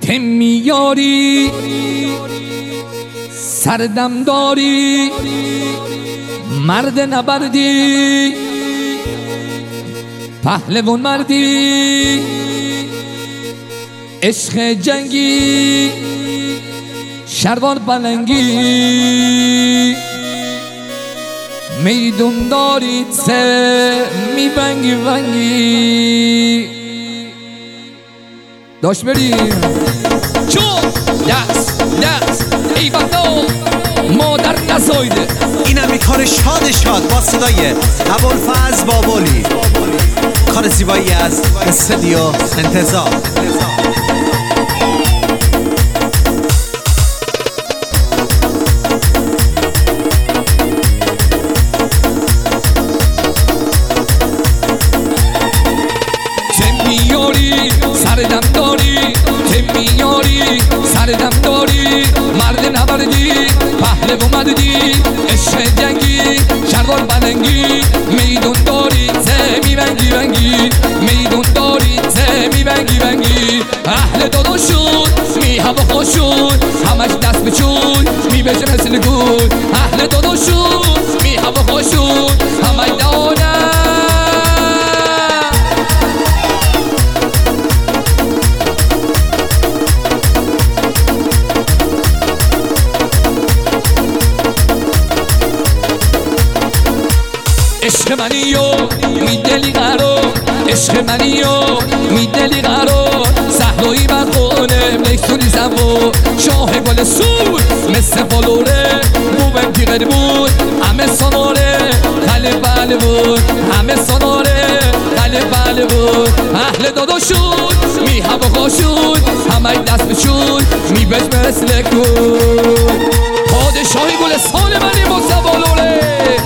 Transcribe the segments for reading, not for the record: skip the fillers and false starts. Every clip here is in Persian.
که میاری سردم داری مرد نبردی پهلوان مردی عشق جنگی شروار پلنگی میدون داری سه میبنگی ونگی داشت بریم چون دست ای بطا مادر نزایده. اینم کار شاد با صدای ابوالفضل بابولی، کار زیبایی از استودیو انتظار. سردم داری که میاری سردم داری مرد نبردی پهلوان مردی عشق جنگی شروار پلنگی میدون داری سه میبنگی ونگی میدون داری سه میبنگی ونگی اهل داداشون می هوا خوشون همش دست بچون میبشه مثل گل اهل داداشون می هوا خوشون همش دانه عشق منی و میدلی قرار عشق منی و میدلی قرار صحرایی برخونه میکسونی زنبو شاه گل سود مثل بلوره بوبم تیغر بود همه سناره خلی بله بود همه سناره خلی بله بود اهل داداشون می هوا خوشون همه دست بچون میبش مثل گل پادشاهی گل سال منی مثل بلوره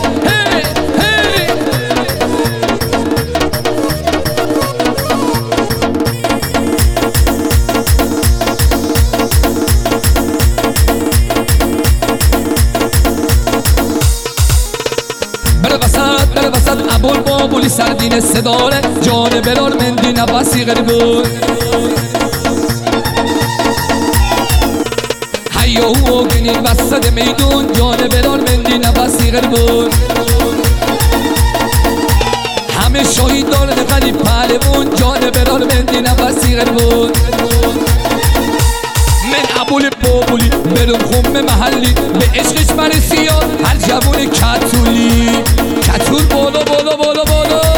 بر وسط ابوالبابولی سردین صداره جان بلال مندی نفسی غریب بود حیا و گنین وسط میدون جان بلال مندی نفسی غریب بود همه شهید دارن غریب پهلوان جان بلال مندی نفسی غریب بود من ابوالبابولی برم خم محلی به عشقش برسیاد هر جوون کتولی کتول بالا بالا بالا بالا